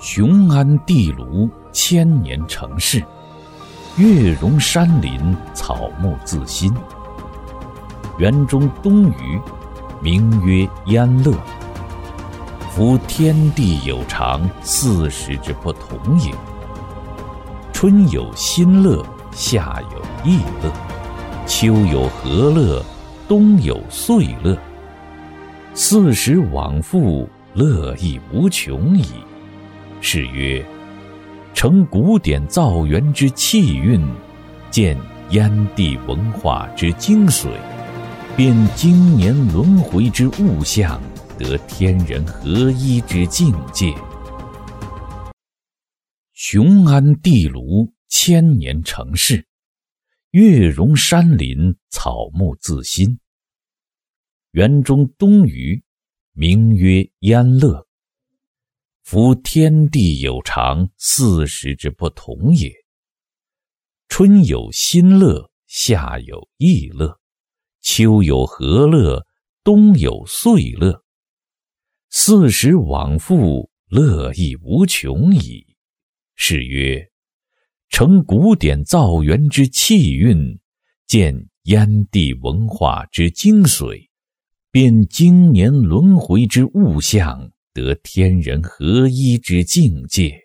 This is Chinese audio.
雄安地庐千年城市，月容山林草木自新。园中东隅，名曰燕乐。夫天地有常，40之不同也。春有新乐，夏有异乐，秋有和乐，冬有岁乐。40往复，乐亦无穷矣。是曰：承古典造园之气韵，见燕地文化之精髓，辨经年轮回之物象，得天人合一之境界。雄安地庐千年城市，月容山林草木自新。园中东隅，名曰燕乐。夫天地有常，40之不同也。春有新乐，夏有异乐，秋有和乐，冬有岁乐。40往复，乐亦无穷矣。是曰：承古典造园之气韵，见燕地文化之精髓，辨经年轮回之物象，得天人合一之境界。